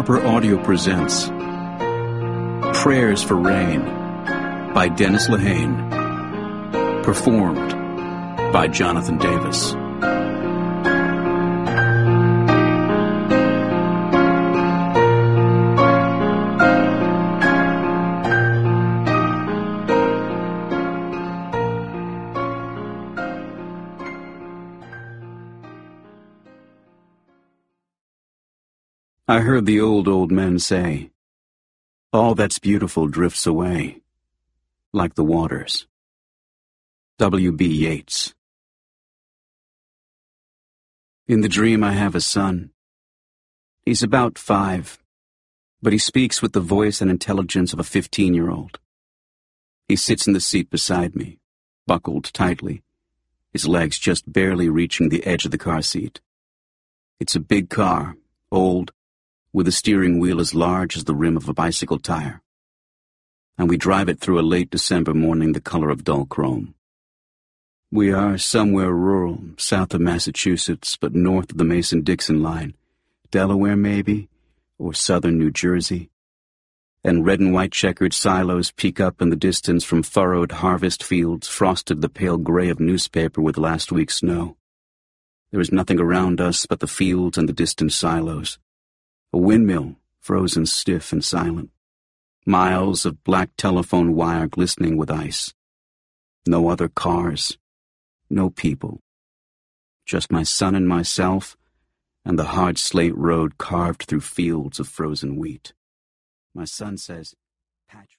Harper Audio presents Prayers for Rain by Dennis Lehane, performed by Jonathan Davis. I heard the old men say, all that's beautiful drifts away, like the waters. W.B. Yeats. In the dream I have a son. He's about 5, but he speaks with the voice and intelligence of a 15-year-old. He sits in the seat beside me, buckled tightly, his legs just barely reaching the edge of the car seat. It's a big car, old, with a steering wheel as large as the rim of a bicycle tire. And we drive it through a late December morning the color of dull chrome. We are somewhere rural, south of Massachusetts, but north of the Mason-Dixon line, Delaware maybe, or southern New Jersey. And red and white checkered silos peek up in the distance from furrowed harvest fields frosted the pale gray of newspaper with last week's snow. There is nothing around us but the fields and the distant silos. A windmill, frozen stiff and silent. Miles of black telephone wire glistening with ice. No other cars. No people. Just my son and myself, and the hard slate road carved through fields of frozen wheat. My son says, Patch.